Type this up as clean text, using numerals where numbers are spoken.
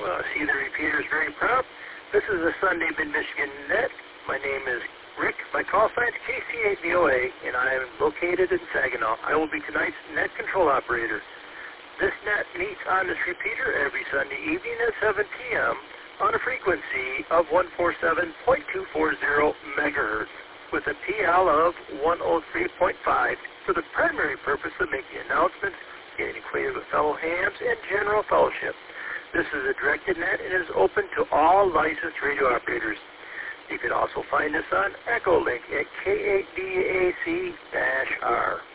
Well, I see the repeater is very proud. This is the Sunday Mid-Michigan Net. My name is Rick. My call sign is KC8VOA, and I am located in Saginaw. I will be tonight's net control operator. This net meets on this repeater every Sunday evening at 7 p.m. on a frequency of 147.240 megahertz with a PL of 103.5 for the primary purpose of making announcements, getting acquainted with fellow hams, and general fellowship. This is a directed net and is open to all licensed radio operators. You can also find us on Echolink at K8DAC-R.